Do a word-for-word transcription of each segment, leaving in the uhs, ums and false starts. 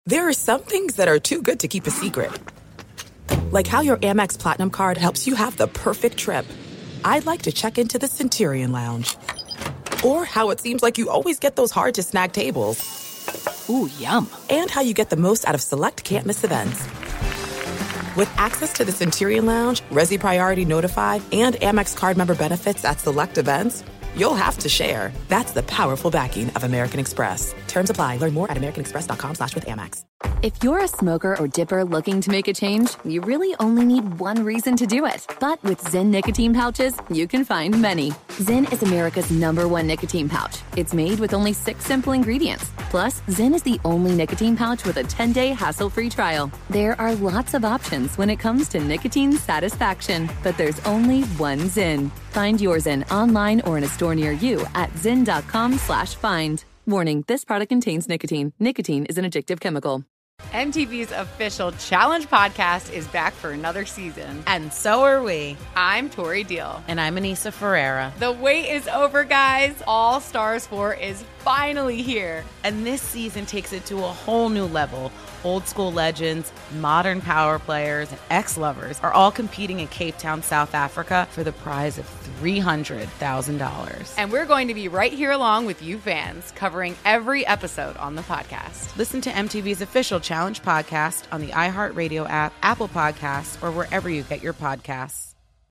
There are some things that are too good to keep a secret. Like how your Amex Platinum card helps you have the perfect trip. I'd like to check into the Centurion Lounge. Or how it seems like you always get those hard-to-snag tables. Ooh, yum. And how you get the most out of select can't-miss events. With access to the Centurion Lounge, Resi Priority Notified, and Amex card member benefits at select events, you'll have to share. That's the powerful backing of American Express. Terms apply. Learn more at americanexpress.com slash with Amex. If you're a smoker or dipper looking to make a change, you really only need one reason to do it. But with Zyn nicotine pouches, you can find many. Zyn is America's number one nicotine pouch. It's made with only six simple ingredients. Plus, Zyn is the only nicotine pouch with a ten-day hassle-free trial. There are lots of options when it comes to nicotine satisfaction, but there's only one Zyn. Find your Zyn online or in a store near you at zyn.com slash find. Warning, this product contains nicotine. Nicotine is an addictive chemical. M T V's official Challenge podcast is back for another season. And so are we. I'm Tori Deal. And I'm Anissa Ferreira. The wait is over, guys. All Stars four is finally here. And this season takes it to a whole new level. Old school legends, modern power players, and ex-lovers are all competing in Cape Town, South Africa for the prize of three hundred thousand dollars. And we're going to be right here along with you fans, covering every episode on the podcast. Listen to M T V's official Challenge podcast on the iHeartRadio app, Apple Podcasts, or wherever you get your podcasts.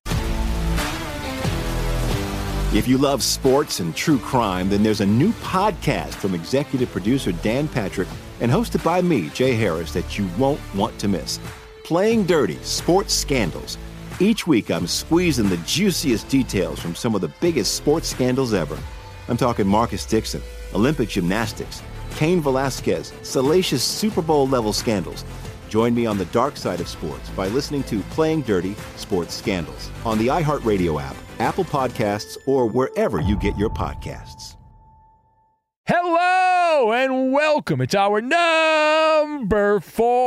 If you love sports and true crime, then there's a new podcast from executive producer Dan Patrick and hosted by me, Jay Harris, that you won't want to miss. Playing Dirty: Sports Scandals. Each week, I'm squeezing the juiciest details from some of the biggest sports scandals ever. I'm talking Marcus Dixon, Olympic gymnastics, Cain Velasquez, salacious Super Bowl-level scandals. Join me on the dark side of sports by listening to Playing Dirty: Sports Scandals on the iHeartRadio app, Apple Podcasts, or wherever you get your podcasts. Hello and welcome. It's our number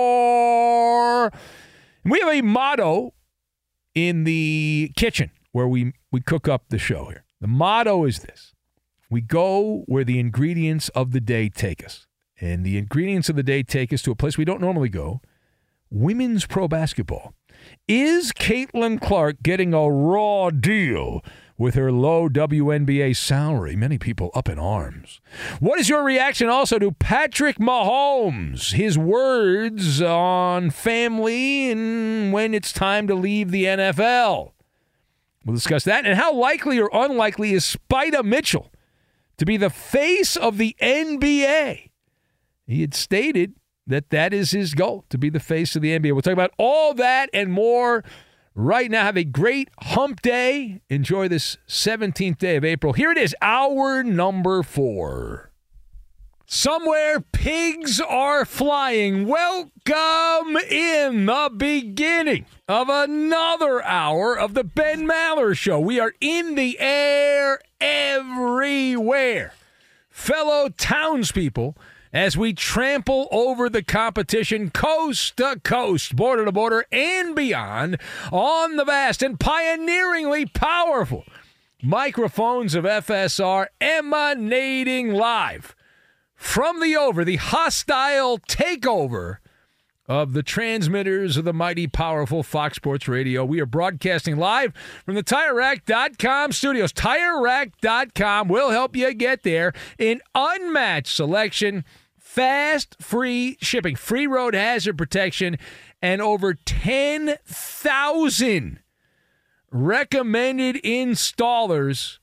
four. We have a motto in the kitchen where we, we cook up the show here. The motto is this: we go where the ingredients of the day take us. And the ingredients of the day take us to a place we don't normally go: women's pro basketball. Is Caitlin Clark getting a raw deal with her low W N B A salary? Many people up in arms. What is your reaction also to Patrick Mahomes, his words on family and when it's time to leave the N F L? We'll discuss that. And how likely or unlikely is Spida Mitchell to be the face of the N B A? He had stated that that is his goal, to be the face of the N B A. We'll talk about all that and more right now. Have a great hump day. Enjoy this seventeenth day of April. Here it is, hour number four. Somewhere pigs are flying. Welcome in the beginning of another hour of the Ben Maller Show. We are in the air everywhere. Fellow townspeople, as we trample over the competition coast to coast, border to border, and beyond on the vast and pioneeringly powerful microphones of F S R, emanating live from the over, the hostile takeover of the transmitters of the mighty powerful Fox Sports Radio. We are broadcasting live from the Tire Rack dot com studios. Tire Rack dot com will help you get there in unmatched selection, fast, free shipping, free road hazard protection, and over ten thousand recommended installers.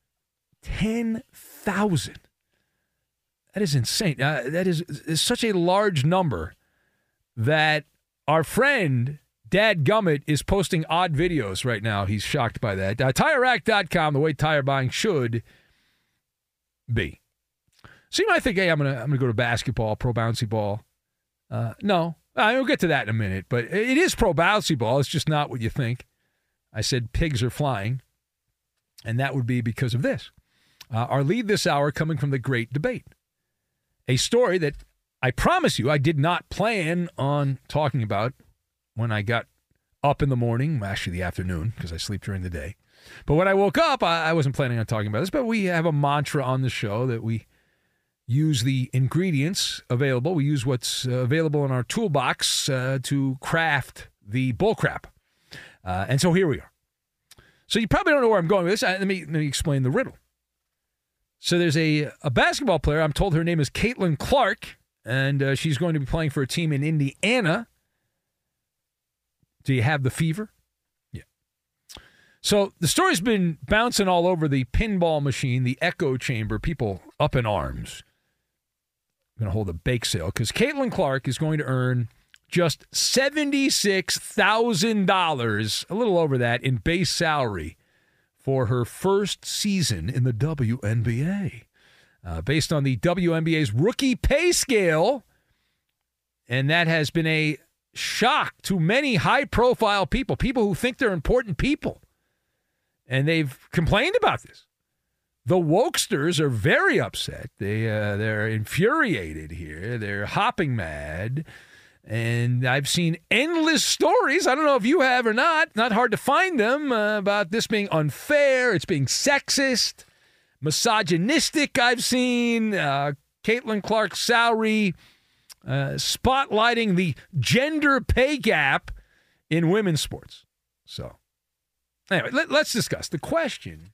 ten thousand. That is insane. Uh, that is, is such a large number that our friend, Dad Gummit, is posting odd videos right now. He's shocked by that. Uh, Tire Rack dot com, the way tire buying should be. So you might think, hey, I'm gonna I'm gonna go to basketball, pro bouncy ball. Uh, no, I'll get to that in a minute. But it is pro bouncy ball. It's just not what you think. I said pigs are flying, and that would be because of this. Uh, our lead this hour coming from the Great Debate, a story that I promise you I did not plan on talking about when I got up in the morning, actually the afternoon, because I sleep during the day. But when I woke up, I, I wasn't planning on talking about this. But we have a mantra on the show that we use the ingredients available. We use what's uh, available in our toolbox uh, to craft the bullcrap. Uh, and so here we are. So you probably don't know where I'm going with this. I, let me let me explain the riddle. So there's a, a basketball player. I'm told her name is Caitlin Clark, and uh, she's going to be playing for a team in Indiana. Do you have the fever? Yeah. So the story's been bouncing all over the pinball machine, the echo chamber, people up in arms. I'm going to hold a bake sale because Caitlin Clark is going to earn just seventy-six thousand dollars, a little over that, in base salary for her first season in the W N B A. Uh, based on the W N B A's rookie pay scale, and that has been a shock to many high-profile people, people who think they're important people, and they've complained about this. The wokesters are very upset. They, uh, they're infuriated here. They're hopping mad. And I've seen endless stories, I don't know if you have or not, not hard to find them, uh, about this being unfair, it's being sexist, misogynistic, I've seen. Uh, Caitlin Clark's salary uh, spotlighting the gender pay gap in women's sports. So, anyway, let, let's discuss. The question,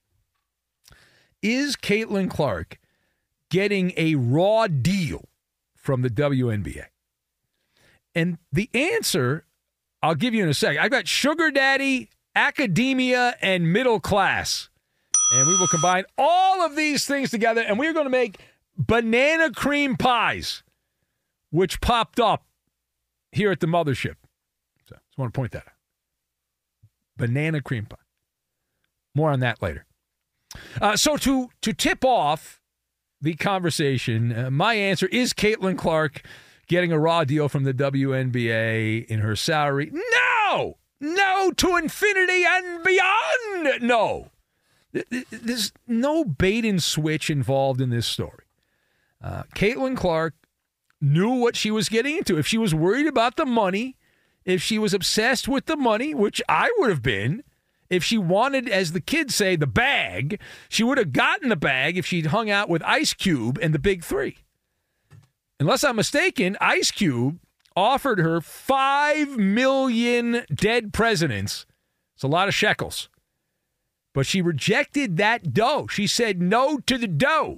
is Caitlin Clark getting a raw deal from the W N B A? And the answer, I'll give you in a second. I've got sugar daddy, academia, and middle class. And we will combine all of these things together, and we're going to make banana cream pies, which popped up here at the mothership. So I just want to point that out. Banana cream pie. More on that later. Uh, so to, to tip off the conversation, uh, my answer is Caitlin Clark getting a raw deal from the W N B A in her salary. No! No to infinity and beyond! No. There's no bait and switch involved in this story. Uh, Caitlin Clark knew what she was getting into. If she was worried about the money, if she was obsessed with the money, which I would have been, if she wanted, as the kids say, the bag, she would have gotten the bag if she'd hung out with Ice Cube and the Big Three. Unless I'm mistaken, Ice Cube offered her five million dead presidents. It's a lot of shekels. But she rejected that dough. She said no to the dough.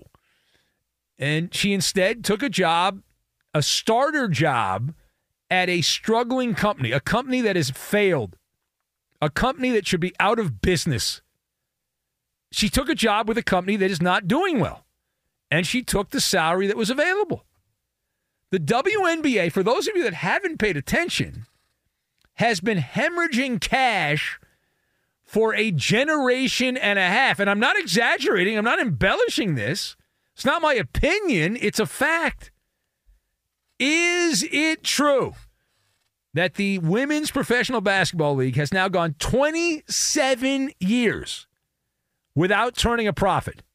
And she instead took a job, a starter job, at a struggling company, a company that has failed, a company that should be out of business. She took a job with a company that is not doing well. And she took the salary that was available. The W N B A, for those of you that haven't paid attention, has been hemorrhaging cash for a generation and a half. And I'm not exaggerating. I'm not embellishing this. It's not my opinion. It's a fact. Is it true that the Women's Professional Basketball League has now gone twenty-seven years without turning a profit?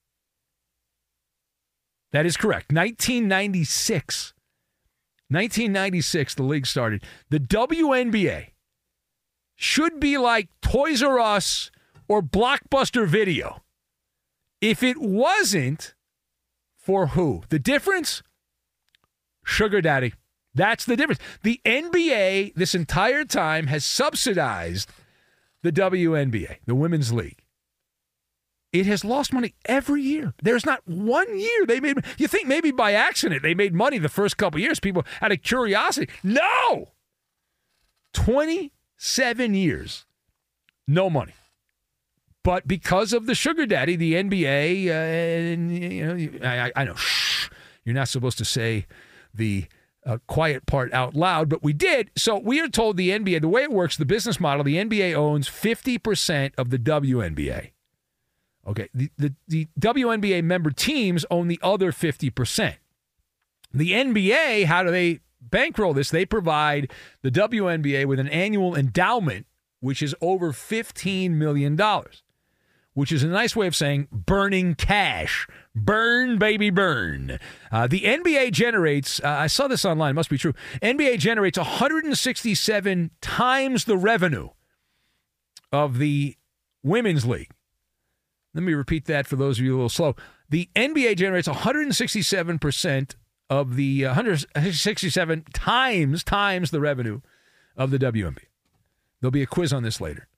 That is correct. nineteen ninety-six. nineteen ninety-six, the league started. The W N B A should be like Toys R Us or Blockbuster Video. If it wasn't, for who? The difference? Sugar daddy. That's the difference. The N B A, this entire time, has subsidized the W N B A, the Women's League. It has lost money every year. There's not one year they made. You think maybe by accident they made money the first couple of years, people out of curiosity. No! twenty-seven years, no money. But because of the sugar daddy, the N B A, uh, and, you know, I, I know, shh, you're not supposed to say the uh, quiet part out loud, but we did. So we are told the N B A, the way it works, the business model, the N B A owns fifty percent of the W N B A. Okay, the, the, the W N B A member teams own the other fifty percent. The N B A, how do they bankroll this? They provide the W N B A with an annual endowment, which is over fifteen million dollars, which is a nice way of saying burning cash. Burn, baby, burn. Uh, the N B A generates, uh, I saw this online, it must be true, N B A generates one hundred sixty-seven times the revenue of the Women's League. Let me repeat that for those of you a little slow. The N B A generates one hundred sixty-seven percent of the uh, one hundred sixty-seven times times the revenue of the W N B A. There'll be a quiz on this later.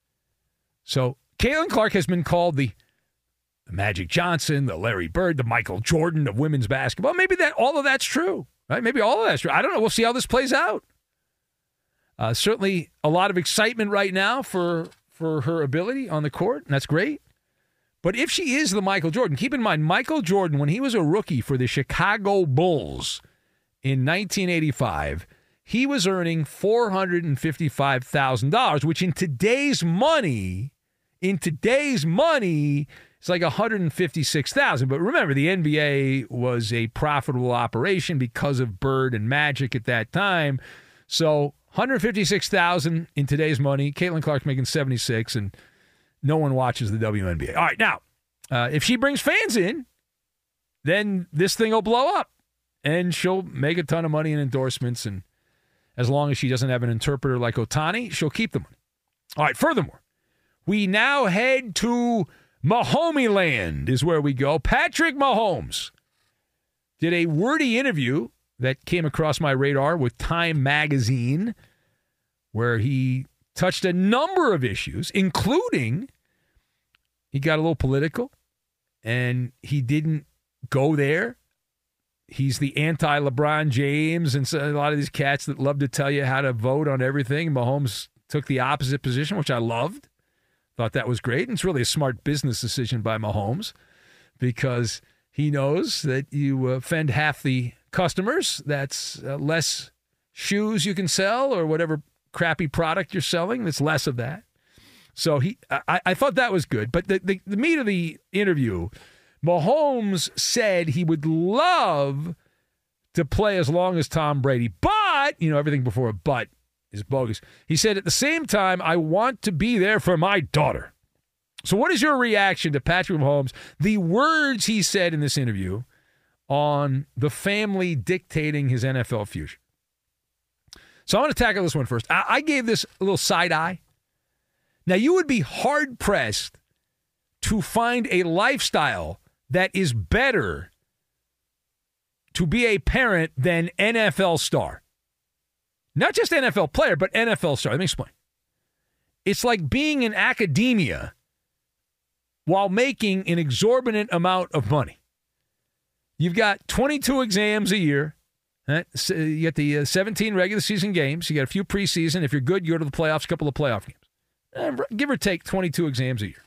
So Caitlin Clark has been called the, the Magic Johnson, the Larry Bird, the Michael Jordan of women's basketball. Maybe that all of that's true, right? Maybe all of that's true. I don't know. We'll see how this plays out. Uh, certainly a lot of excitement right now for, for her ability on the court, and that's great. But if she is the Michael Jordan, keep in mind, Michael Jordan, when he was a rookie for the Chicago Bulls in nineteen eighty-five, he was earning four hundred fifty-five thousand dollars, which in today's money, in today's money, it's like one hundred fifty-six thousand dollars. But remember, the N B A was a profitable operation because of Bird and Magic at that time. So one hundred fifty-six thousand dollars in today's money. Caitlin Clark's making seventy-six, and no one watches the W N B A. All right, now, uh, if she brings fans in, then this thing will blow up, and she'll make a ton of money in endorsements, and as long as she doesn't have an interpreter like Ohtani, she'll keep the money. All right, furthermore, we now head to Mahomie Land is where we go. Patrick Mahomes did a wordy interview that came across my radar with Time Magazine, where he touched a number of issues, including he got a little political, and he didn't go there. He's the anti-LeBron James, and so a lot of these cats that love to tell you how to vote on everything. Mahomes took the opposite position, which I loved. Thought that was great, and it's really a smart business decision by Mahomes because he knows that you offend half the customers. That's uh, less shoes you can sell or whatever crappy product you're selling. That's less of that. So he, I, I thought that was good. But the, the, the meat of the interview, Mahomes said he would love to play as long as Tom Brady, but, you know, everything before a but is bogus. He said, at the same time, I want to be there for my daughter. So what is your reaction to Patrick Mahomes, the words he said in this interview on the family dictating his N F L future? So I want to tackle this one first. I, I gave this a little side eye. Now, you would be hard-pressed to find a lifestyle that is better to be a parent than N F L star. Not just N F L player, but N F L star. Let me explain. It's like being in academia while making an exorbitant amount of money. You've got twenty-two exams a year. Right? So you get the uh, seventeen regular season games. You got a few preseason. If you're good, you go to the playoffs, a couple of playoff games. Eh, give or take twenty-two exams a year.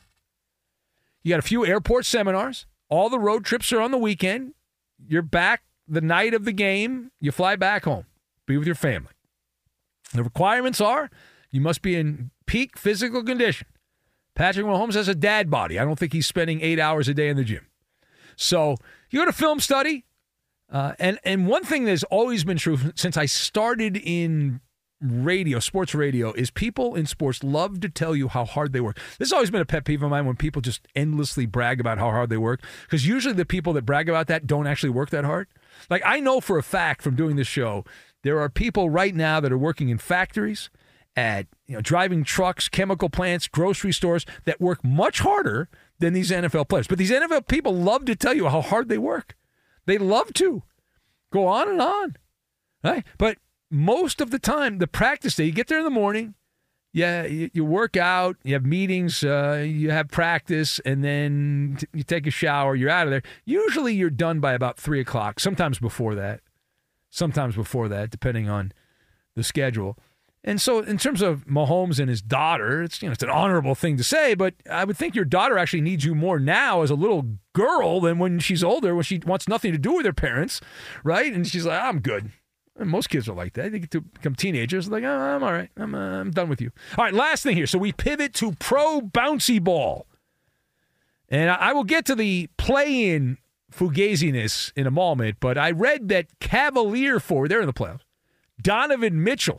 You got a few airport seminars. All the road trips are on the weekend. You're back the night of the game. You fly back home. Be with your family. The requirements are you must be in peak physical condition. Patrick Mahomes has a dad body. I don't think he's spending eight hours a day in the gym. So you go to film study. Uh, and, and one thing that's always been true since I started in radio, sports radio, is people in sports love to tell you how hard they work. This has always been a pet peeve of mine when people just endlessly brag about how hard they work, because usually the people that brag about that don't actually work that hard. Like, I know for a fact from doing this show, there are people right now that are working in factories, at you know, driving trucks, chemical plants, grocery stores that work much harder than these N F L players. But these N F L people love to tell you how hard they work. They love to go on and on, right? But most of the time, the practice day, you get there in the morning, yeah, you, you work out, you have meetings, uh, you have practice, and then t- you take a shower, you're out of there. Usually you're done by about three o'clock, sometimes before that, sometimes before that, depending on the schedule. And so in terms of Mahomes and his daughter, it's, you know, it's an honorable thing to say, but I would think your daughter actually needs you more now as a little girl than when she's older, when she wants nothing to do with her parents, right? And she's like, I'm good. And most kids are like that. They get to become teenagers, like, oh, I'm all right. I'm, uh, I'm done with you. All right, last thing here. So we pivot to pro bouncy ball. And I, I will get to the play-in fugaziness in a moment, but I read that Cavalier forward, they're in the playoffs, Donovan Mitchell,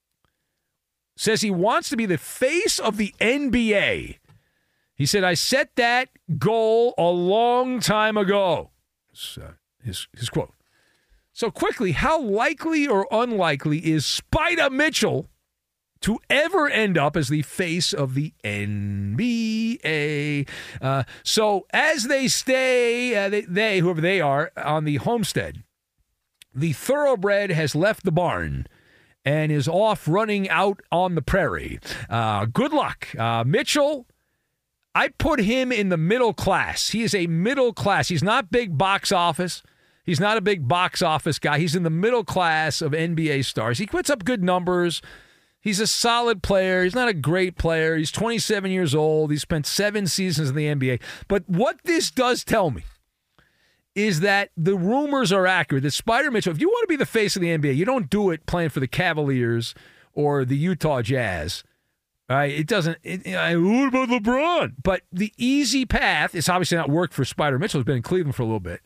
says he wants to be the face of the N B A. He said, I set that goal a long time ago. That's, uh, his, his quote. So quickly, how likely or unlikely is Spider Mitchell to ever end up as the face of the N B A. Uh, so as they stay, uh, they, they, whoever they are, on the homestead, the thoroughbred has left the barn and is off running out on the prairie. Uh, good luck. Uh, Mitchell, I put him in the middle class. He is a middle class. He's not big box office. He's not a big box office guy. He's in the middle class of N B A stars. He puts up good numbers. He's a solid player. He's not a great player. He's twenty-seven years old. He spent seven seasons in the N B A. But what this does tell me is that the rumors are accurate, that Spider Mitchell, if you want to be the face of the N B A, you don't do it playing for the Cavaliers or the Utah Jazz. Right? It doesn't, it, what about LeBron? But the easy path, it's obviously not worked for Spider Mitchell. He's been in Cleveland for a little bit.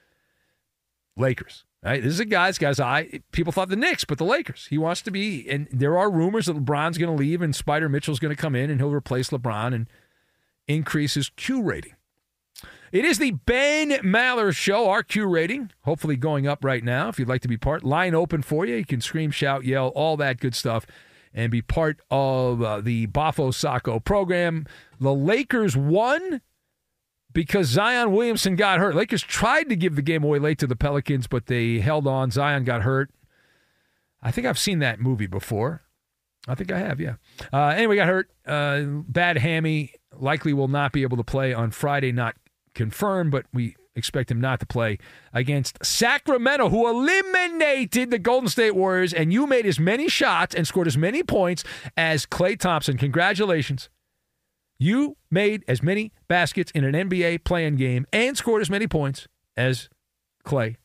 Lakers. Right? This is a guy's guy's eye. People thought the Knicks, but the Lakers. He wants to be, and there are rumors that LeBron's going to leave and Spider Mitchell's going to come in and he'll replace LeBron and increase his Q rating. It is the Ben Maller Show, our Q rating, hopefully going up right now. If you'd like to be part, line open for you. You can scream, shout, yell, all that good stuff, and be part of uh, the Bafo Sacco program. The Lakers won because Zion Williamson got hurt. Lakers tried to give the game away late to the Pelicans, but they held on. Zion got hurt. I think I've seen that movie before. I think I have, yeah. Uh, anyway, got hurt. Uh, bad hammy. Likely will not be able to play on Friday. Not confirmed, but we expect him not to play against Sacramento, who eliminated the Golden State Warriors, and you made as many shots and scored as many points as Klay Thompson. Congratulations. You made as many baskets in an N B A play-in game and scored as many points as Klay.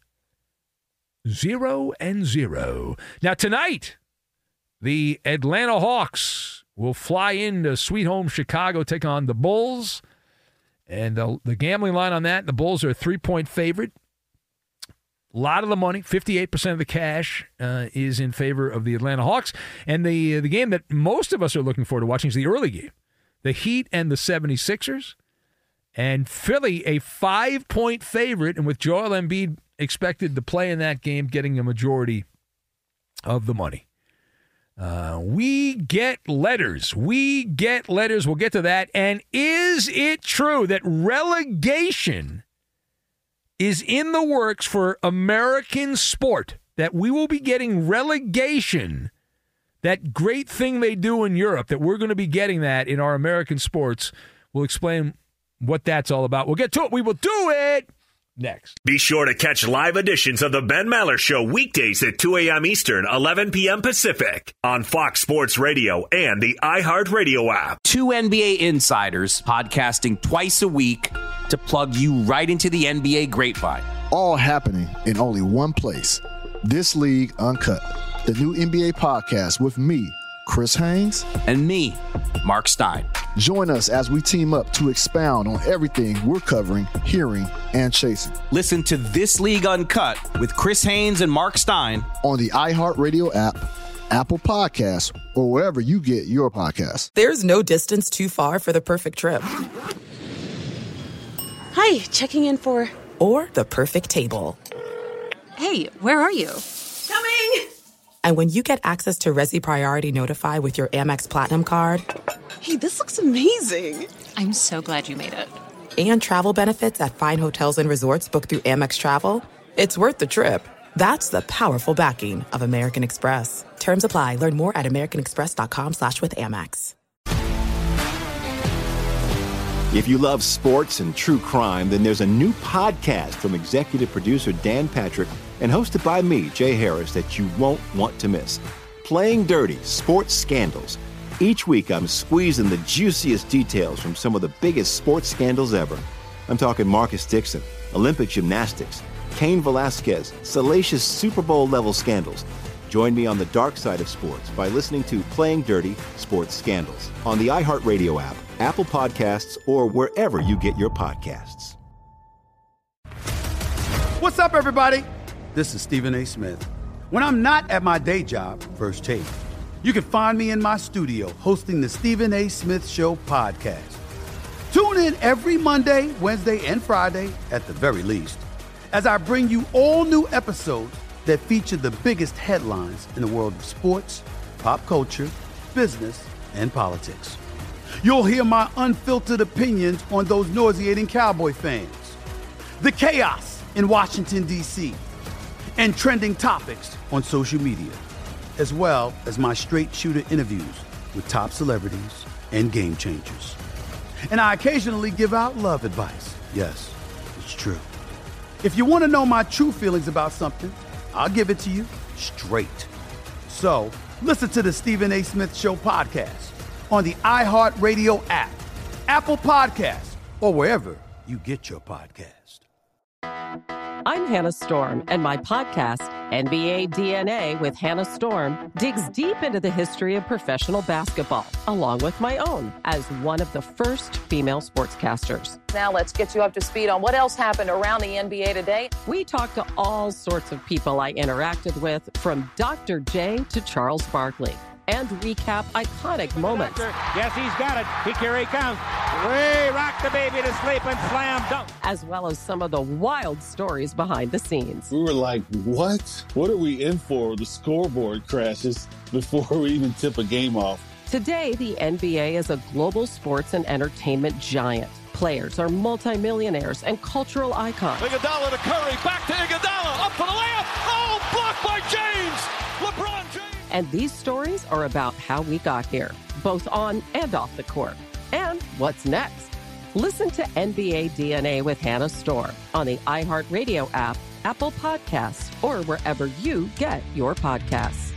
Zero and zero. Now tonight, the Atlanta Hawks will fly into Sweet Home Chicago, take on the Bulls. And the, the gambling line on that, the Bulls are a three-point favorite. A lot of the money, fifty-eight percent of the cash, uh, is in favor of the Atlanta Hawks. And the the game that most of us are looking forward to watching is the early game. The Heat and the seventy-sixers. And Philly, a five-point favorite, and with Joel Embiid expected to play in that game, getting a majority of the money. Uh, we get letters. We get letters. We'll get to that. And is it true that relegation is in the works for American sport? That we will be getting relegation, that great thing they do in Europe, that we're going to be getting that in our American sports. We'll explain what that's all about. We'll get to it. We will do it next. Be sure to catch live editions of the Ben Maller Show weekdays at two a.m. Eastern, eleven p.m. Pacific on Fox Sports Radio and the iHeartRadio app. Two N B A insiders podcasting twice a week to plug you right into the N B A grapevine. All happening in only one place. This League Uncut, the new N B A podcast with me, Chris Haynes, and me, Mark Stein. Join us as we team up to expound on everything we're covering, hearing, and chasing. Listen to This League Uncut with Chris Haynes and Mark Stein on the iHeartRadio app, Apple Podcasts, or wherever you get your podcasts. There's no distance too far for the perfect trip. Hi, checking in for... Or the perfect table. Hey, where are you? Coming! And when you get access to Resi Priority Notify with your Amex Platinum card... Hey, this looks amazing. I'm so glad you made it. And travel benefits at fine hotels and resorts booked through Amex Travel, it's worth the trip. That's the powerful backing of American Express. Terms apply. Learn more at americanexpress.com slash with Amex. If you love sports and true crime, then there's a new podcast from executive producer Dan Patrick and hosted by me, Jay Harris, that you won't want to miss. Playing Dirty: Sports Scandals. Each week, I'm squeezing the juiciest details from some of the biggest sports scandals ever. I'm talking Marcus Dixon, Olympic gymnastics, Cain Velasquez, salacious Super Bowl-level scandals. Join me on the dark side of sports by listening to Playing Dirty: Sports Scandals on the iHeartRadio app, Apple Podcasts, or wherever you get your podcasts. What's up, everybody? This is Stephen A. Smith. When I'm not at my day job, First Take, you can find me in my studio hosting the Stephen A. Smith Show podcast. Tune in every Monday, Wednesday, and Friday, at the very least, as I bring you all new episodes that feature the biggest headlines in the world of sports, pop culture, business, and politics. You'll hear my unfiltered opinions on those nauseating Cowboy fans, the chaos in Washington, D C, and trending topics on social media, as well as my straight shooter interviews with top celebrities and game changers. And I occasionally give out love advice. Yes, it's true. If you want to know my true feelings about something, I'll give it to you straight. So listen to the Stephen A. Smith Show podcast on the iHeartRadio app, Apple Podcasts, or wherever you get your podcast. I'm Hannah Storm, and my podcast, N B A D N A with Hannah Storm, digs deep into the history of professional basketball, along with my own, as one of the first female sportscasters. Now let's get you up to speed on what else happened around the N B A today. We talked to all sorts of people I interacted with, from Doctor J to Charles Barkley, and recap iconic moments. Yes, he's got it. He, here he comes. Way rock the baby to sleep and slam dunk. As well as some of the wild stories behind the scenes. We were like, what? What are we in for? The scoreboard crashes before we even tip a game off. Today, the N B A is a global sports and entertainment giant. Players are multimillionaires and cultural icons. Iguodala to Curry, back to Iguodala, up for the layup. Oh, blocked by James. LeBron James. And these stories are about how we got here, both on and off the court. And what's next? Listen to N B A D N A with Hannah Storm on the iHeartRadio app, Apple Podcasts, or wherever you get your podcasts.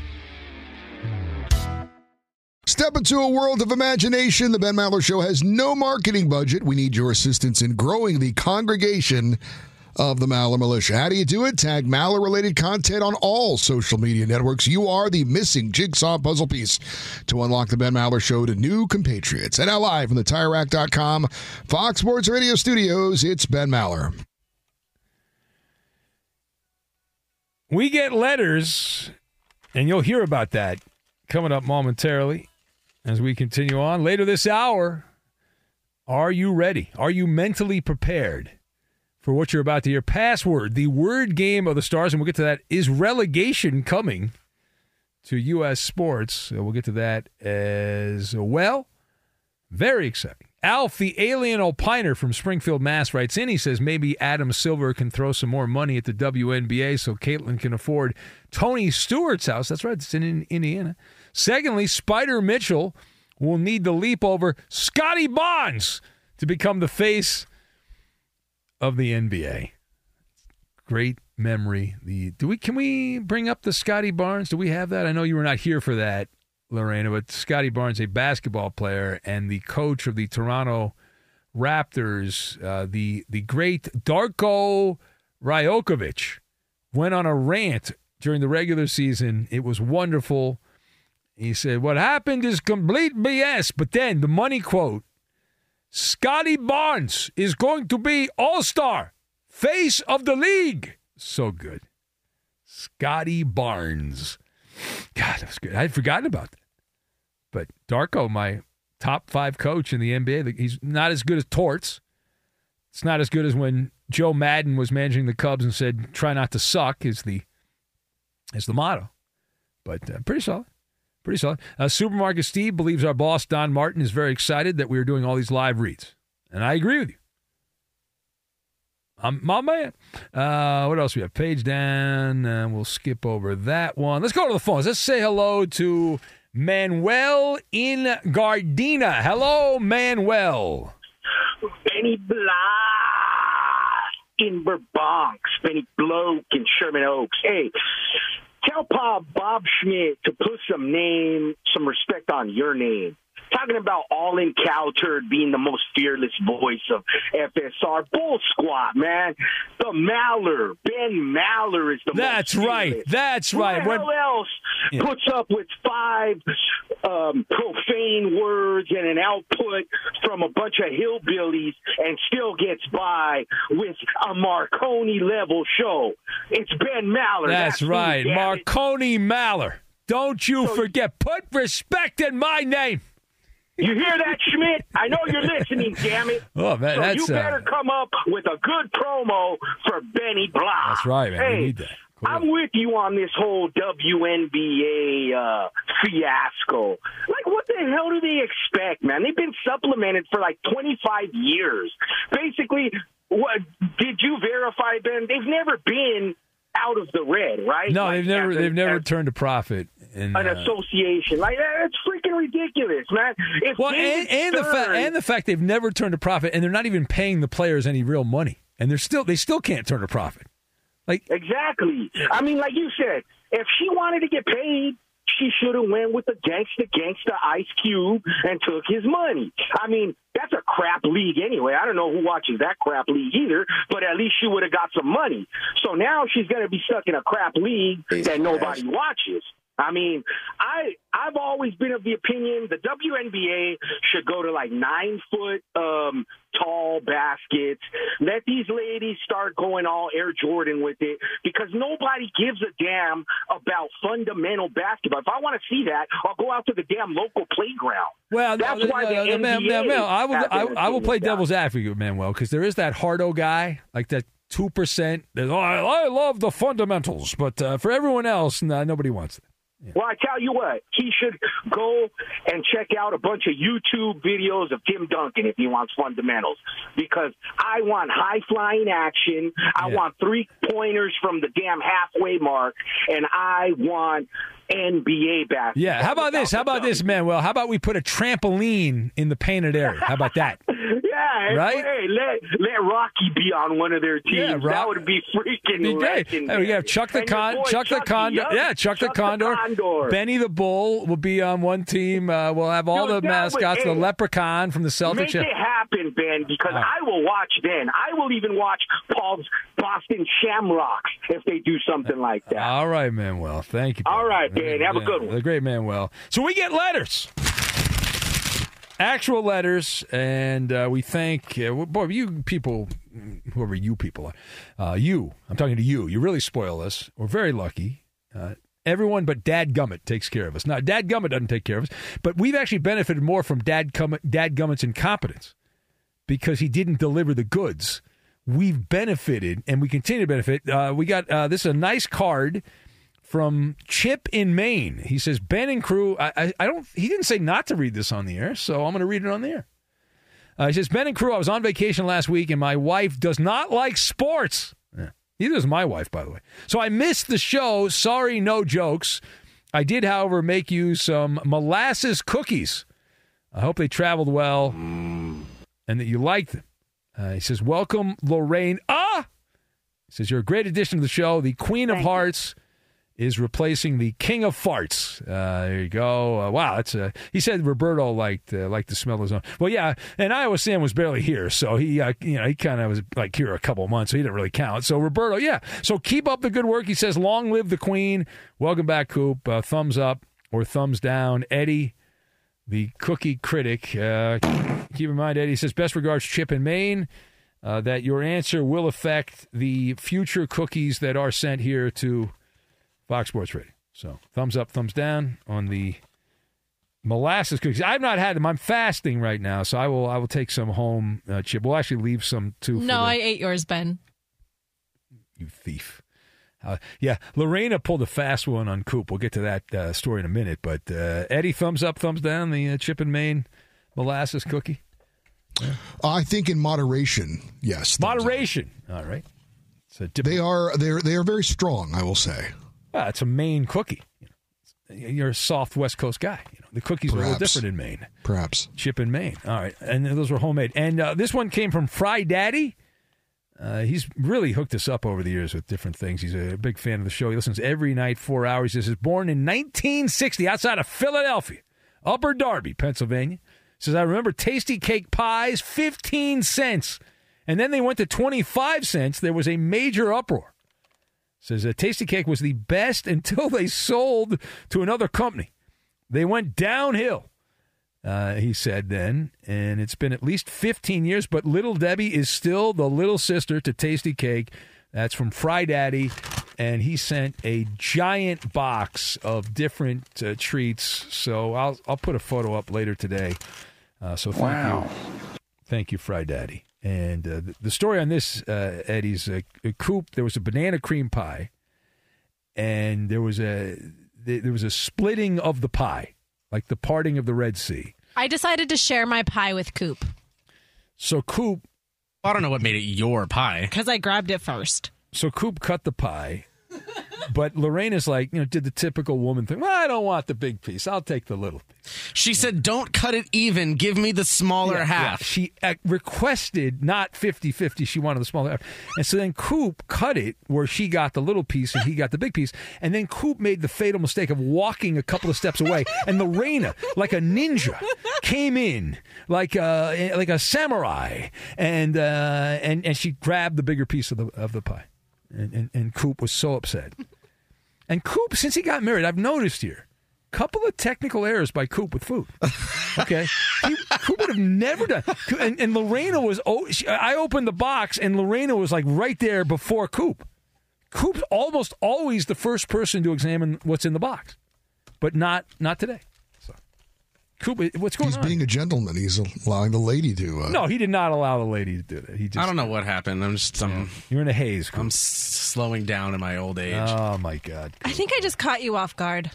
Step into a world of imagination. The Ben Maller Show has no marketing budget. We need your assistance in growing the congregation of the Maller Militia. How do you do it? Tag Maller-related content on all social media networks. You are the missing jigsaw puzzle piece to unlock the Ben Maller Show to new compatriots. And now live from the Tire Rack dot com Fox Sports Radio studios, it's Ben Maller. We get letters, and you'll hear about that coming up momentarily as we continue on. Later this hour, are you ready? Are you mentally prepared for what you're about to hear? Password, the word game of the stars, and we'll get to that. Is relegation coming to U S sports? So we'll get to that as well. Very exciting. Alf, the alien opiner from Springfield, Mass, writes in. He says maybe Adam Silver can throw some more money at the W N B A so Caitlin can afford Tony Stewart's house. That's right. It's in Indiana. Secondly, Spider Mitchell will need to leap over Scotty Barnes to become the face of the N B A. Great memory. The do we can we bring up the Scotty Barnes? Do we have that? I know you were not here for that, Lorena, but Scotty Barnes, a basketball player and the coach of the Toronto Raptors, uh, the the great Darko Rajokovic, went on a rant during the regular season. It was wonderful. He said, what happened is complete B S, but then the money quote, Scotty Barnes is going to be all-star, face of the league. So good. Scotty Barnes. God, that was good. I had forgotten about that. But Darko, my top five coach in the N B A, he's not as good as Torts. It's not as good as when Joe Madden was managing the Cubs and said, try not to suck is the, is the motto. But uh, pretty solid. Pretty solid. Uh, Supermarket Steve believes our boss, Don Martin, is very excited that we are doing all these live reads. And I agree with you. I'm my man. Uh, what else we have? Page down. Uh, we'll skip over that one. Let's go to the phones. Let's say hello to Manuel in Gardena. Hello, Manuel. Benny Blah in Burbank. Benny Bloke in Sherman Oaks. Hey, tell Bob, Bob Schmidt to put some name, some respect on your name. Talking about All-In Cowturd being the most fearless voice of F S R. Bull squat, man. The Maller, Ben Maller is the That's most right. fearless. That's Who right. Who When... else yeah. puts up with five um, profane words and an output from a bunch of hillbillies and still gets by with a Marconi-level show? It's Ben Maller. That's, That's right. Me, Marconi Maller. Don't you so, forget. Put respect in my name. You hear that, Schmidt? I know you're listening, damn it. Oh, man, so that's, you better uh... come up with a good promo for Benny Blah. That's right, man. Hey, we need that. Cool. I'm with you on this whole W N B A uh, fiasco. Like, what the hell do they expect, man? They've been supplemented for like twenty-five years. Basically, what did you verify, Ben? They've never been out of the red, right? No, like, they've never as, they've never as, turned a profit. In, an uh, association. Like, that's freaking ridiculous, man. If well, and, and the fact and the fact they've never turned a profit, and they're not even paying the players any real money, and they're still they still can't turn a profit. Like exactly. I mean, like you said, if she wanted to get paid, she should have went with the gangsta gangsta Ice Cube and took his money. I mean, that's a crap league anyway. I don't know who watches that crap league either, but at least she would have got some money. So now she's going to be stuck in a crap league that nobody watches. I mean, I, I've always been of the opinion the W N B A should go to like nine foot um, tall baskets. Let these ladies start going all Air Jordan with it because nobody gives a damn about fundamental basketball. If I want to see that, I'll go out to the damn local playground. Well, that's no, why no, the no, N B A man, man, man, I will, I, I will play down. devil's advocate, Manuel, because there is that hardo guy, like that two percent. That, oh, I, I love the fundamentals, but uh, for everyone else, nah, nobody wants it. Yeah. Well, I tell you what, he should go and check out a bunch of YouTube videos of Tim Duncan if he wants fundamentals, because I want high-flying action, I yeah. want three-pointers from the damn halfway mark, and I want N B A basketball. Yeah, how about this? How about this, Manuel? How about we put a trampoline in the painted area? How about that? Yeah, right? Hey, let, let Rocky be on one of their teams. Yeah, Rock, that would be freaking be great. legendary. We have Chuck the Con, Chuck Chucky, the Condor. yep. Yeah, Chuck, Chuck the, Condor. the Condor. Benny the Bull will be on one team. Uh, we'll have all no, the mascots. Would, the Leprechaun from the Celtics. Make it happen, Ben, because right. I will watch then. I will even watch Paul's Boston Shamrocks if they do something like that. All right, Manuel. Thank you. All right, Ben. Have yeah, a good one. The great Manuel. So we get letters. Actual letters, and uh, we thank, uh, boy, you people, whoever you people are, uh, you, I'm talking to you, you really spoil us. We're very lucky. Uh, everyone but Dad Gummit takes care of us. Now, Dad Gummit doesn't take care of us, but we've actually benefited more from Dad, Gummit, Dad Gummit's incompetence because he didn't deliver the goods. We've benefited, and we continue to benefit. Uh, we got, uh, this is a nice card from Chip in Maine. He says, Ben and crew, I, I, I don't, he didn't say not to read this on the air, so I'm going to read it on the air. Uh, he says, Ben and crew, I was on vacation last week, and my wife does not like sports. Yeah. Neither does my wife, by the way. So I missed the show. Sorry, no jokes. I did, however, make you some molasses cookies. I hope they traveled well mm. and that you liked them. Uh, he says, welcome, Lorraine. Ah! He says, you're a great addition to the show. The Queen Thank of Hearts is replacing the King of Farts. Uh, there you go. Uh, wow, that's uh, he said Roberto liked uh, liked the smell of his own. Well, yeah, and Iowa Sam was barely here, so he uh, you know he kind of was like here a couple of months, so he didn't really count. So Roberto, yeah. So keep up the good work. He says, long live the Queen. Welcome back, Coop. Uh, thumbs up or thumbs down, Eddie, the cookie critic. Uh, keep in mind, Eddie says, best regards, Chip in Maine. Uh, that your answer will affect the future cookies that are sent here to Fox Sports Radio. So thumbs up, thumbs down on the molasses cookies. I've not had them. I'm fasting right now, so I will I will take some home, uh, Chip. We'll actually leave some, too. No, I ate yours, Ben. You thief. Uh, yeah, Lorena pulled a fast one on Coop. We'll get to that uh, story in a minute. But uh, Eddie, thumbs up, thumbs down, the uh, Chip and Maine molasses cookie? Yeah. I think in moderation, yes. Moderation. Up. All right. So they are they are they are very strong, I will say. Well, it's a Maine cookie. You know, you're a soft West Coast guy. You know, the cookies Perhaps. are a little different in Maine. Perhaps. Chip in Maine. All right. And those were homemade. And uh, this one came from Fry Daddy. Uh, he's really hooked us up over the years with different things. He's a big fan of the show. He listens every night, four hours. He says, born in nineteen sixty outside of Philadelphia, Upper Darby, Pennsylvania. He says, I remember Tasty Cake pies, fifteen cents. And then they went to twenty-five cents. There was a major uproar. Says uh, Tasty Cake was the best until they sold to another company. They went downhill, uh, he said then, and it's been at least fifteen years, but Little Debbie is still the little sister to Tasty Cake. That's from Fry Daddy, and he sent a giant box of different uh, treats. So I'll I'll put a photo up later today. Uh, so thank wow. you. Thank you, Fry Daddy. And uh, the story on this, uh, Eddie's uh, Coop, there was a banana cream pie, and there was a there was a splitting of the pie. like the parting of the Red Sea. I decided to share my pie with Coop. So Coop... I don't know what made it your pie. Because I grabbed it first. So Coop cut the pie, but Lorena's like, you know, did the typical woman thing. Well, I don't want the big piece. I'll take the little piece. She said, don't cut it even. Give me the smaller yeah, half. Yeah. She uh, requested not fifty-fifty. She wanted the smaller half. And so then Coop cut it where she got the little piece and he got the big piece. And then Coop made the fatal mistake of walking a couple of steps away. And Lorena, like a ninja, came in like a, like a samurai. And, uh, and, and she grabbed the bigger piece of the, of the pie. And, and, and Coop was so upset. And Coop, since he got married, I've noticed here, a couple of technical errors by Coop with food. Okay? He, Coop would have never done. And, and Lorena was, oh, she, I opened the box, and Lorena was like right there before Coop. Coop's almost always the first person to examine what's in the box, but not not today. So, Coop, what's going He's on? He's being a gentleman. He's allowing the lady to. Uh... No, he did not allow the lady to do that. He just, I don't know what happened. I'm just. Um, yeah. You're in a haze. Coop. I'm s- slowing down in my old age. Oh my God! Coop. I think I just caught you off guard.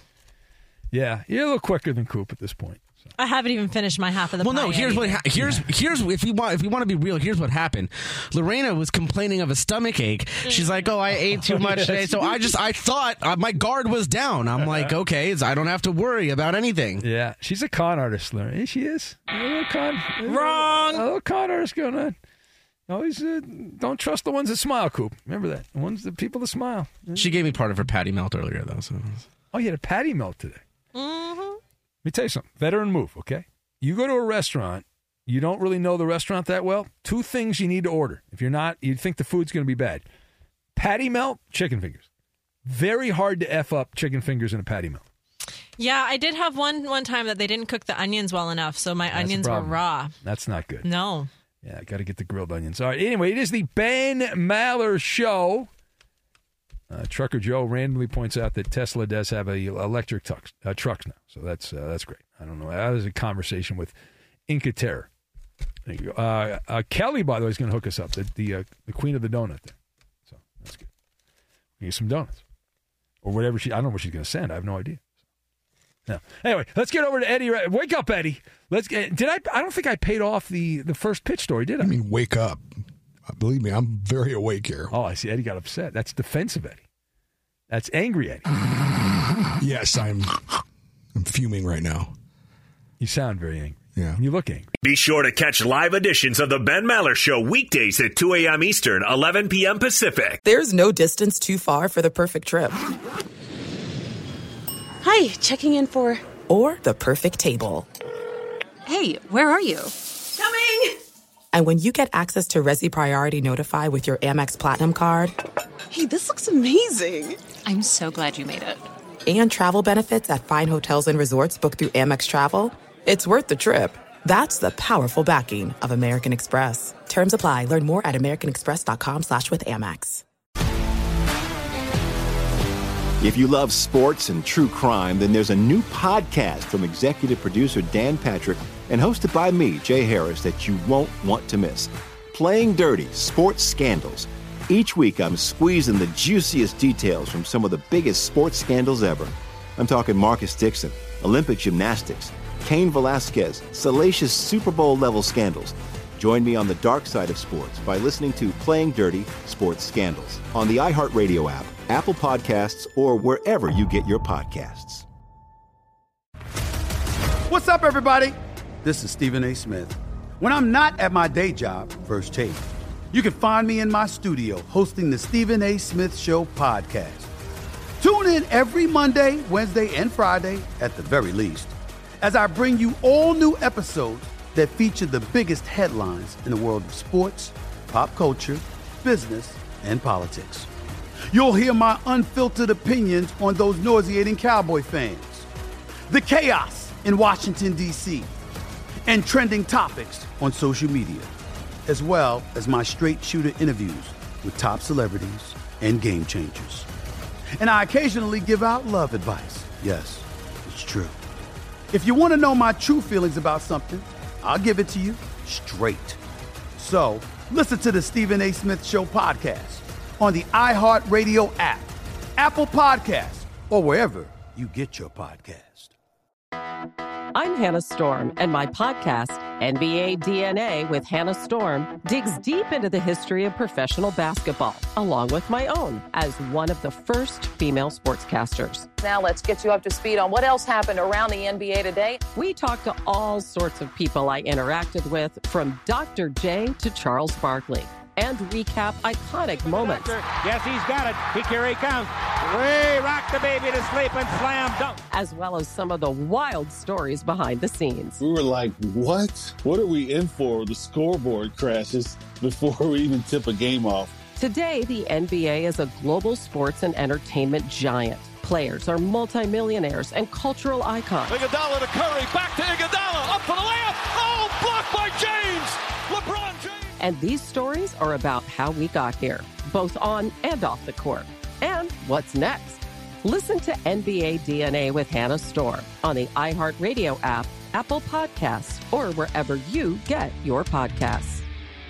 Yeah, you're a little quicker than Coop at this point. So. I haven't even finished my half of the well, pie. Well, no. Here's what. Ha- here's here's if you want if you want to be real. Here's what happened. Lorena was complaining of a stomach ache. She's like, "Oh, I ate too much today." So I just I thought uh, my guard was down. I'm like, okay, I don't have to worry about anything. Yeah, she's a con artist, Lorena. She is. A little con. Wrong. A little con artist going on. Always uh, don't trust the ones that smile, Coop. Remember that. The ones, the people that smile. She gave me part of her patty melt earlier, though. So. Oh, you had a patty melt today. Mm-hmm. Let me tell you something. Veteran move, okay? You go to a restaurant, you don't really know the restaurant that well, two things you need to order. If you're not, you think the food's going to be bad. Patty melt, chicken fingers. Very hard to F up chicken fingers in a patty melt. Yeah, I did have one one time that they didn't cook the onions well enough, so my That's onions were raw. That's not good. No. Yeah, got to get the grilled onions. All right, anyway, it is the Ben Maller Show. Uh, Trucker Joe randomly points out that Tesla does have a electric tux, uh, trucks now, so that's uh, that's great. I don't know. That was a conversation with Inca Terror. There you go. Uh, uh, Kelly, by the way, is going to hook us up. The the, uh, the queen of the donut there. So that's good. We get some donuts or whatever she. I don't know what she's going to send. I have no idea. No. Anyway, let's get over to Eddie. Wake up, Eddie. Let's get. Did I? I don't think I paid off the, the first pitch story, did I? I mean, wake up. Believe me, I'm very awake here. Oh, I see. Eddie got upset. That's defensive, Eddie. That's angry, Eddie. Yes, I'm. I'm fuming right now. You sound very angry. Yeah. And you look angry. Be sure to catch live editions of the Ben Maller Show weekdays at two a.m. Eastern, eleven p.m. Pacific. There's no distance too far for the perfect trip. Hi, checking in for... Or the perfect table. Hey, where are you? Coming! And when you get access to Resi Priority Notify with your Amex Platinum card... Hey, this looks amazing. I'm so glad you made it. And travel benefits at fine hotels and resorts booked through Amex Travel, it's worth the trip. That's the powerful backing of American Express. Terms apply. Learn more at americanexpress.com slash with Amex. If you love sports and true crime, then there's a new podcast from executive producer Dan Patrick and hosted by me, Jay Harris, that you won't want to miss. Playing Dirty: Sports Scandals. Each week, I'm squeezing the juiciest details from some of the biggest sports scandals ever. I'm talking Marcus Dixon, Olympic gymnastics, Cain Velasquez, salacious Super Bowl-level scandals. Join me on the dark side of sports by listening to Playing Dirty: Sports Scandals on the iHeartRadio app, Apple Podcasts, or wherever you get your podcasts. What's up, everybody? This is Stephen A. Smith. When I'm not at my day job, First Take, you can find me in my studio hosting the Stephen A. Smith Show podcast. Tune in every Monday, Wednesday, and Friday, at the very least, as I bring you all new episodes that feature the biggest headlines in the world of sports, pop culture, business, and politics. You'll hear my unfiltered opinions on those nauseating Cowboy fans, the chaos in Washington, D C, and trending topics on social media, as well as my straight shooter interviews with top celebrities and game changers. And I occasionally give out love advice. Yes, it's true. If you want to know my true feelings about something, I'll give it to you straight. So listen to the Stephen A. Smith Show podcast on the iHeartRadio app, Apple Podcasts, or wherever you get your podcast. I'm Hannah Storm, and my podcast, N B A D N A with Hannah Storm, digs deep into the history of professional basketball, along with my own, as one of the first female sportscasters. Now let's get you up to speed on what else happened around the N B A today. We talk to all sorts of people I interacted with, from Doctor J to Charles Barkley, and recap iconic moments. Yes, he's got it. He here he comes. Way rock the baby to sleep and slam dunk. As well as some of the wild stories behind the scenes. We were like, what? What are we in for? The scoreboard crashes before we even tip a game off. Today, the N B A is a global sports and entertainment giant. Players are multimillionaires and cultural icons. Iguodala to Curry, back to Iguodala, up for the layup. Oh, blocked by James. LeBron James. And these stories are about how we got here, both on and off the court. And what's next? Listen to N B A D N A with Hannah Storm on the iHeartRadio app, Apple Podcasts, or wherever you get your podcasts.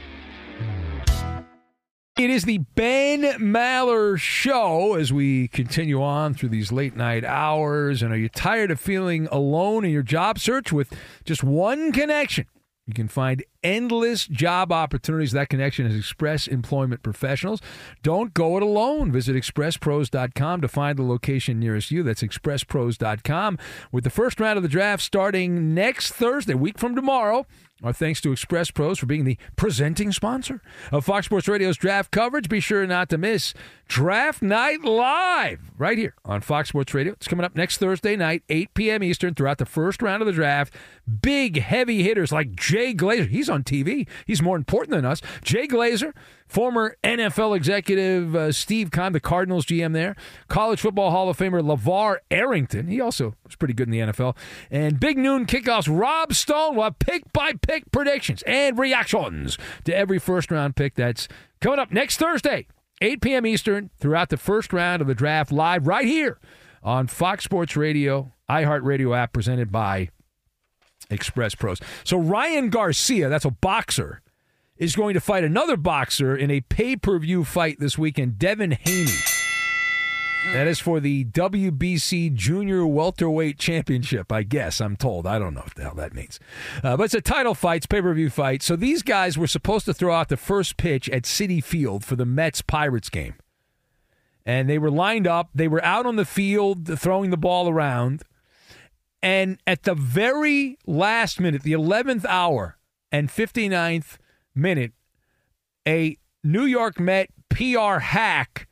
It is the Ben Maller Show as we continue on through these late night hours. And are you tired of feeling alone in your job search? With just one connection, you can find endless job opportunities. That connection is Express Employment Professionals. Don't go it alone. Visit express pros dot com to find the location nearest you. That's express pros dot com. With the first round of the draft starting next Thursday, a week from tomorrow, our thanks to Express Pros for being the presenting sponsor of Fox Sports Radio's draft coverage. Be sure not to miss Draft Night Live right here on Fox Sports Radio. It's coming up next Thursday night, eight p.m. Eastern, throughout the first round of the draft. Big, heavy hitters like Jay Glazer. He's on T V. He's more important than us. Jay Glazer, former N F L executive uh, Steve Keim, the Cardinals G M there. College Football Hall of Famer LeVar Arrington. He also was pretty good in the N F L. And Big Noon Kickoffs, Rob Stone will have pick-by-pick predictions and reactions to every first-round pick. That's coming up next Thursday, eight p.m. Eastern, throughout the first round of the draft, live right here on Fox Sports Radio, iHeartRadio app, presented by Express Pros. So Ryan Garcia, that's a boxer, is going to fight another boxer in a pay-per-view fight this weekend, Devin Haney. That is for the W B C Junior Welterweight Championship, I guess, I'm told. I don't know what the hell that means. Uh, but it's a title fight, it's a pay-per-view fight. So these guys were supposed to throw out the first pitch at Citi Field for the Mets-Pirates game. And they were lined up. They were out on the field throwing the ball around. And at the very last minute, the eleventh hour and fifty-ninth minute, a New York Met P R hack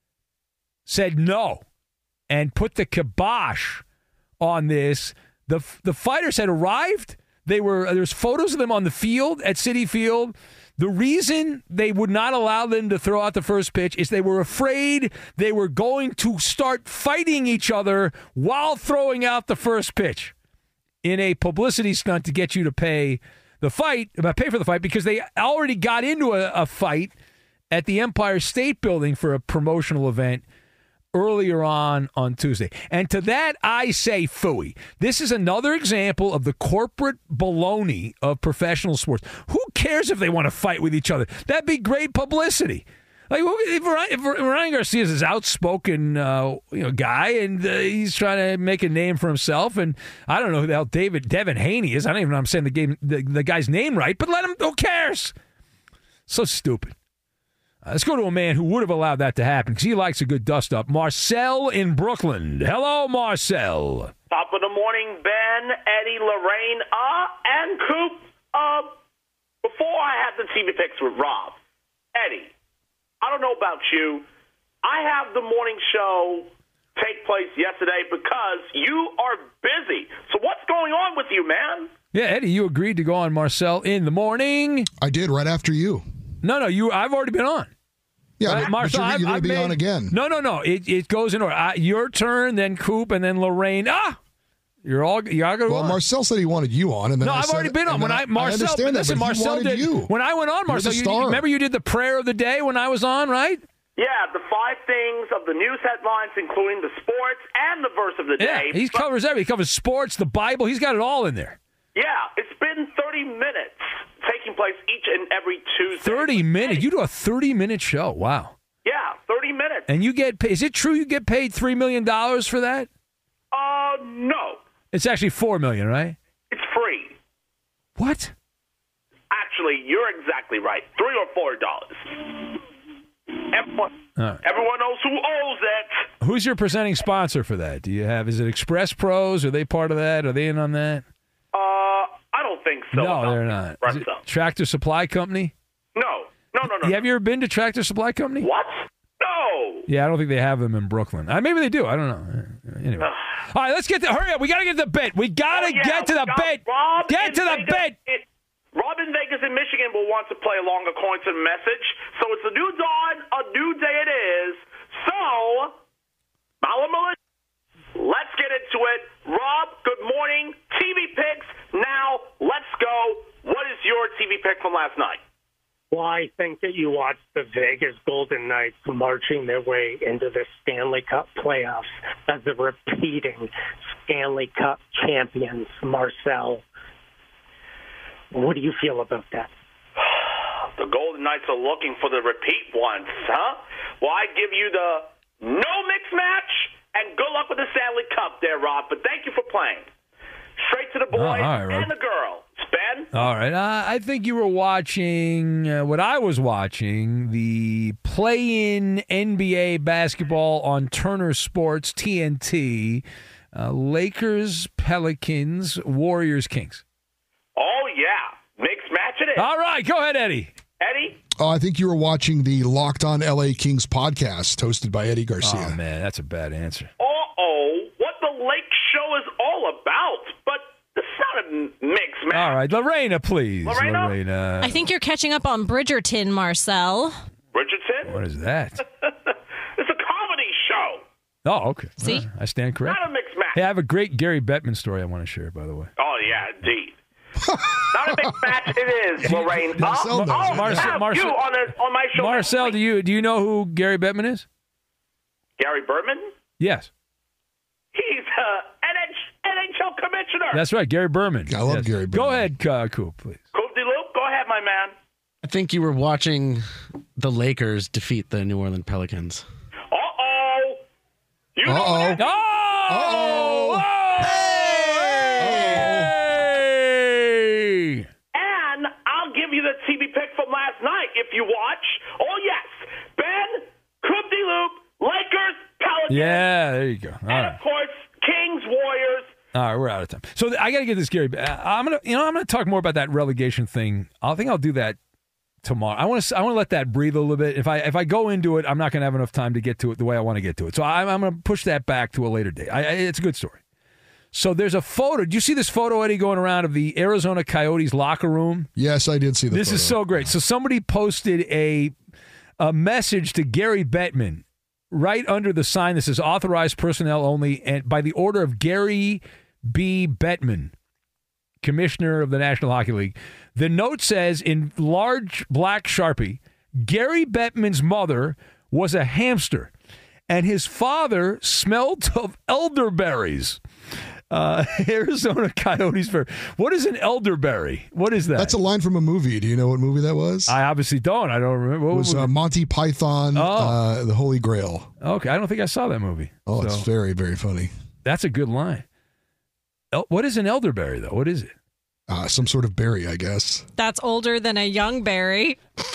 said no and put the kibosh on this. The the fighters had arrived. They were there's photos of them on the field at Citi Field. The reason they would not allow them to throw out the first pitch is they were afraid they were going to start fighting each other while throwing out the first pitch in a publicity stunt to get you to pay the fight, pay for the fight, because they already got into a, a fight at the Empire State Building for a promotional event earlier on on Tuesday. And to that, I say phooey. This is another example of the corporate baloney of professional sports. Who cares if they want to fight with each other? That'd be great publicity. Like, if Ryan, if Ryan Garcia is this outspoken uh, you know, guy, and uh, he's trying to make a name for himself, and I don't know who the hell David Devin Haney is. I don't even know if I'm saying the, game, the, the guy's name right, but let him, who cares? So stupid. Uh, let's go to a man who would have allowed that to happen because he likes a good dust-up. Marcel in Brooklyn. Hello, Marcel. Top of the morning, Ben, Eddie, Lorraine, uh, and Coop. Uh, before I had the T V picks with Rob, Eddie, I don't know about you. I have the morning show take place yesterday because you are busy. So what's going on with you, man? Yeah, Eddie, you agreed to go on Marcel in the morning. I did right after you. No, no, you. I've already been on. Yeah, right? but, Marcel, but you're, you're going to be made, on again. No, no, no. It it goes in order. I, your turn, then Coop, and then Lorraine. Ah, you're all you all going Well, on. Marcel said he wanted you on, and then no, I I've said, already been on. When I, Marcel, I understand that, listen, but Marcel he wanted did. you. When I went on, Marcel, you, you remember you did the prayer of the day when I was on, right? Yeah, the five things of the news headlines, including the sports and the verse of the Yeah, day. he But, covers everything. He covers sports, the Bible. He's got it all in there. yeah, it's been thirty minutes taking place each and every Tuesday. Thirty minutes. You do a thirty-minute show. Wow. Yeah, thirty minutes. And you get paid. Is it true you get paid three million dollars for that? Uh, no. It's actually four million dollars, right? It's free. What? Actually, you're exactly right. Three or four dollars. Everyone, right. everyone knows who owes it. Who's your presenting sponsor for that? Do you have? Is it Express Pros? Are they part of that? Are they in on that? Uh, I don't think so. No, they're not. Is it Tractor Supply Company? No, no, no, no. Have you ever been to Tractor Supply Company? What? No. Yeah, I don't think they have them in Brooklyn. Uh, maybe they do. I don't know. Anyway. All right, let's get to. Hurry up. We got to get to the bit. We got to oh, yeah, get to the bit. Rob Get to the Vegas, bit. It, Rob in Vegas in Michigan will want to play along according to the message. So it's a new dawn, a new day it is. So, Maller Militia, let's get into it. Rob, good morning. T V picks. Now, let's go. What is your T V pick from last night? Well, I think that you watched the Vegas Golden Knights marching their way into the Stanley Cup playoffs as the repeating Stanley Cup champions, Marcel. What do you feel about that? The Golden Knights are looking for the repeat once, huh? Well, I give you the no mix match, and good luck with the Stanley Cup there, Rob. But thank you for playing. Straight to the boys oh, right, and the girls. Ben? All right. Uh, I think you were watching uh, what I was watching, the play-in N B A basketball on Turner Sports, T N T, uh, Lakers, Pelicans, Warriors, Kings. Oh, yeah. Mixed match it is. All right. Go ahead, Eddie. Eddie? Oh, I think you were watching the Locked On L A Kings podcast hosted by Eddie Garcia. Oh, man, that's a bad answer. Uh-oh. What the Lake Show is all about. But it's not a mixed match. All right. Lorena, please. Lorena? Lorena. I think you're catching up on Bridgerton, Marcel. Bridgerton? What is that? It's a comedy show. Oh, okay. See? Right. I stand corrected. Not a mixed match. Hey, I have a great Gary Bettman story I want to share, by the way. Oh, yeah, indeed. Not a mixed match it is, Lorraine. Marcel, I'll, I'll Marcel, have Marcel, you on, a, on my show. Marcel, do you do you know who Gary Bettman is? Gary Berman? Yes. He's uh, N H L commissioner. That's right, Gary Berman. I love yes. Gary Berman. Go ahead, uh, Coop, please. Coop de Loop, go ahead, my man. I think you were watching the Lakers defeat the New Orleans Pelicans. Uh-oh. You know Uh-oh. what? Oh! Uh-oh. Hey! And I'll give you the T V pick from last night if you watch. Oh, yes. Ben, Coop de Loop, Lakers, Pelicans. Yeah, there you go. All and, right. of course, Kings, Warriors. All right, we're out of time. So I got to get this, Gary. I'm gonna, you know, I'm gonna talk more about that relegation thing. I think I'll do that tomorrow. I want to, I want to let that breathe a little bit. If I, if I go into it, I'm not gonna have enough time to get to it the way I want to get to it. So I'm, I'm gonna push that back to a later date. I, I, it's a good story. So there's a photo. Do you see this photo, Eddie, going around of the Arizona Coyotes locker room? Yes, I did see the This photo. is so great. So somebody posted a a message to Gary Bettman right under the sign that says authorized personnel only, and by the order of Gary B. Bettman, commissioner of the National Hockey League. The note says in large black Sharpie, Gary Bettman's mother was a hamster, and his father smelled of elderberries. Uh, Arizona Coyotes for what is an elderberry? What is that? That's a line from a movie. Do you know what movie that was? I obviously don't. I don't remember. What it was uh, Monty Python, oh. uh, The Holy Grail. Okay, I don't think I saw that movie. Oh, so, it's very, very funny. That's a good line. El- what is an elderberry, though? What is it? Uh, some sort of berry, I guess. That's older than a young berry.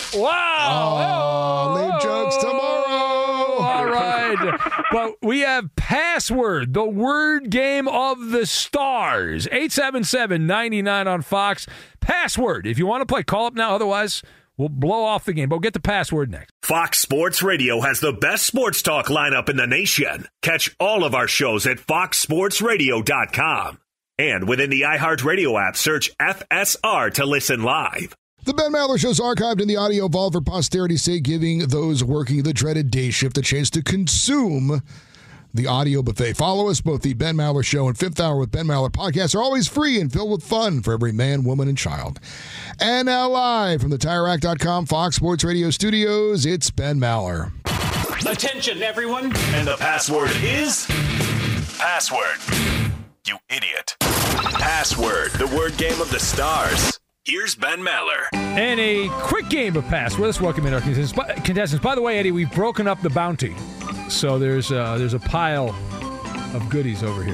Wow! Oh, leave jokes tomorrow. All right. But we have Password, the word game of the stars. eight seven seven, nine nine on Fox. Password. If you want to play, call up now. Otherwise, we'll blow off the game. But we'll get the password next. Fox Sports Radio has the best sports talk lineup in the nation. Catch all of our shows at fox sports radio dot com. And within the iHeartRadio app, search F S R to listen live. The Ben Maller Show is archived in the audio vault for posterity's sake, giving those working the dreaded day shift a chance to consume the audio buffet. Follow us. Both the Ben Maller Show and Fifth Hour with Ben Maller podcasts are always free and filled with fun for every man, woman, and child. And now live from the Tire Rack dot com Fox Sports Radio studios, it's Ben Maller. Attention, everyone. And the password is... Password. You idiot. Password, the word game of the stars. Here's Ben Maller. And a quick game of Password. Let's welcome in our contestants. By the way, Eddie, we've broken up the bounty. So there's uh, there's a pile of goodies over here.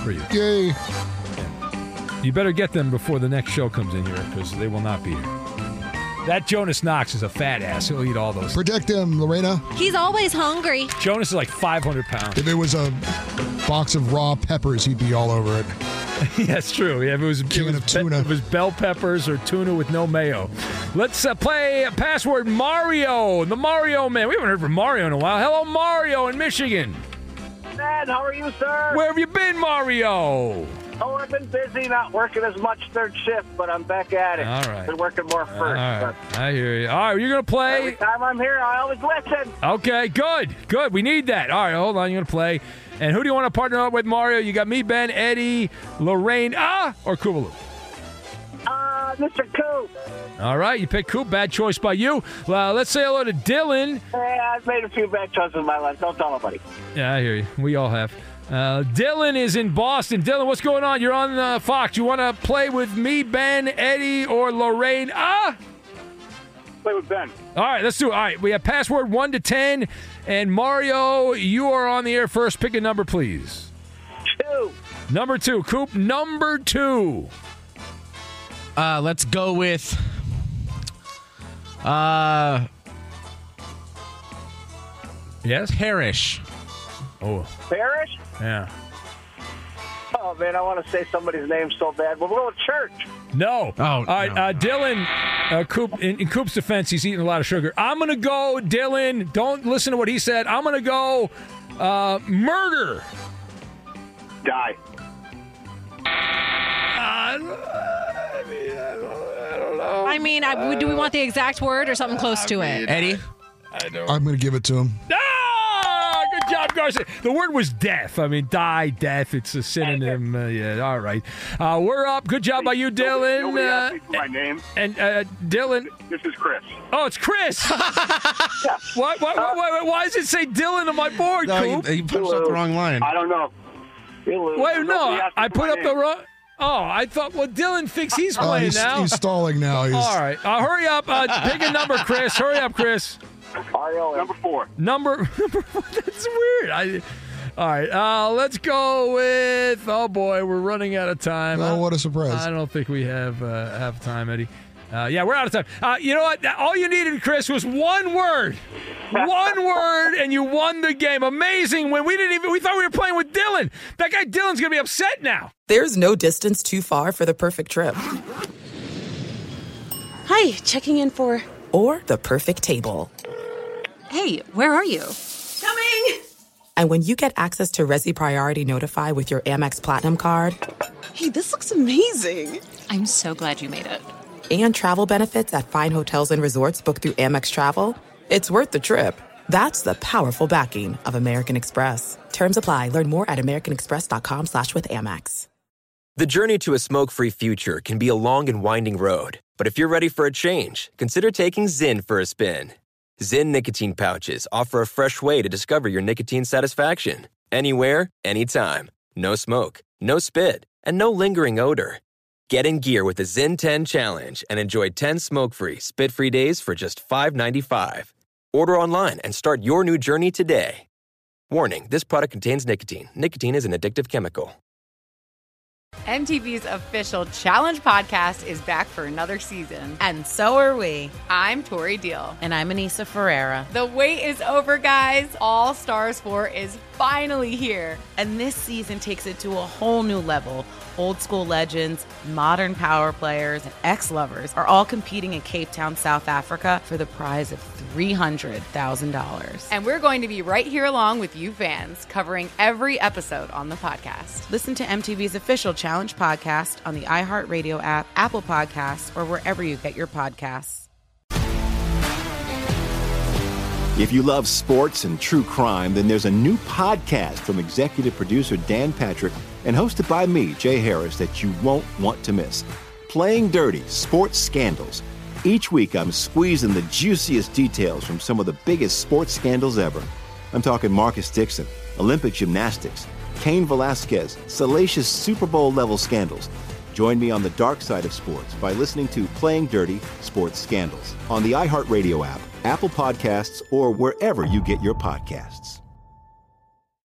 for you. Yay. Yeah. You better get them before the next show comes in here because they will not be here. That Jonas Knox is a fat ass. He'll eat all those. Protect him, Lorena. He's always hungry. Jonas is like five hundred pounds. If it was a box of raw peppers, he'd be all over it. Yeah, it's true. Yeah, if it was, it was, of tuna. Be, it was bell peppers or tuna with no mayo. Let's uh, play Password Mario, the Mario Man. We haven't heard from Mario in a while. Hello, Mario in Michigan. Dad, how are you, sir? Where have you been, Mario? Oh, I've been busy, not working as much third shift, but I'm back at it. All right. Been working more first. All right. But I hear you. All right, you're going to play. every time I'm here, I always listen. Okay, good. Good. We need that. All right, hold on. You're going to play. And who do you want to partner up with, Mario? You got me, Ben, Eddie, Lorraine, ah, or Kubaloo? Uh, Mister Coop. All right, you pick Coop. Bad choice by you. Uh, let's say hello to Dylan. Hey, I've made a few bad choices in my life. Don't tell nobody. Yeah, I hear you. We all have. Uh, Dylan is in Boston. Dylan, what's going on? You're on uh, Fox. You want to play with me, Ben, Eddie, or Lorraine? Ah! Play with Ben. All right, let's do it. All right, we have password one to ten. And Mario, you are on the air first. Pick a number, please. Two. Number two. Coop, number two. Uh, let's go with... Uh... Yes? Parrish. Oh. Parrish? Yeah. Oh, man, I want to say somebody's name so bad. We'll go with Church. No. Oh, All right, no. uh, Dylan, uh, Coop, in, in Coop's defense, he's eating a lot of sugar. I'm going to go, Dylan, don't listen to what he said. I'm going to go uh, murder. Die. Uh, I mean, I don't, I don't know. I mean, I, do we want the exact word or something close to it? Eddie? I don't. I'm going to give it to him. Ah, good job, Garcia. The word was death. I mean, die, death. It's a synonym. Uh, yeah, all right. Uh, we're up. Good job by you, Dylan. Nobody asked Uh, me for my name. and uh, Dylan. This is Chris. Oh, it's Chris. Yeah. What, what, what, what, why does it say Dylan on my board, No, Coop? you, you punched up the wrong line. I don't know. You lose. Wait, Nobody no, asked me I for put my up the name. wrong. Oh, I thought. Well, Dylan thinks he's Oh, playing he's, now. he's stalling now. He's, All right, uh, hurry up. Uh, pick a number, Chris. Hurry up, Chris. Number four. Number. That's weird. I. All right, uh, let's go with. Oh boy, we're running out of time. Oh, what a surprise. I don't think we have uh, have time, Eddie. Uh, yeah, we're out of time. Uh, you know what? All you needed, Chris, was one word. One word, and you won the game. Amazing. When we didn't even, we thought we were playing with Dylan. That guy Dylan's going to be upset now. There's no distance too far for the perfect trip. Hi, checking in for... Or the perfect table. Hey, where are you? Coming! And when you get access to Resi Priority Notify with your Amex Platinum card... Hey, this looks amazing. I'm so glad you made it. And travel benefits at fine hotels and resorts booked through Amex Travel, it's worth the trip. That's the powerful backing of American Express. Terms apply. Learn more at americanexpress.com slash with Amex. The journey to a smoke-free future can be a long and winding road. But if you're ready for a change, consider taking Zyn for a spin. Zyn nicotine pouches offer a fresh way to discover your nicotine satisfaction. Anywhere, anytime. No smoke, no spit, and no lingering odor. Get in gear with the Zyn ten Challenge and enjoy ten smoke-free, spit-free days for just five ninety-five. Order online and start your new journey today. Warning, this product contains nicotine. Nicotine is an addictive chemical. M T V's official Challenge podcast is back for another season. And so are we. I'm Tori Deal. And I'm Anissa Ferreira. The wait is over, guys. All Stars four is finally here. And this season takes it to a whole new level. Old school legends, modern power players, and ex-lovers are all competing in Cape Town, South Africa for the prize of three hundred thousand dollars. And we're going to be right here along with you fans, covering every episode on the podcast. Listen to M T V's official Challenge podcast on the iHeartRadio app, Apple Podcasts, or wherever you get your podcasts. If you love sports and true crime, then there's a new podcast from executive producer Dan Patrick and hosted by me, Jay Harris, that you won't want to miss. Playing Dirty: Sports Scandals. Each week, I'm squeezing the juiciest details from some of the biggest sports scandals ever. I'm talking Marcus Dixon, Olympic gymnastics, Cain Velasquez, salacious Super Bowl-level scandals. Join me on the dark side of sports by listening to Playing Dirty: Sports Scandals on the iHeartRadio app, Apple Podcasts, or wherever you get your podcasts.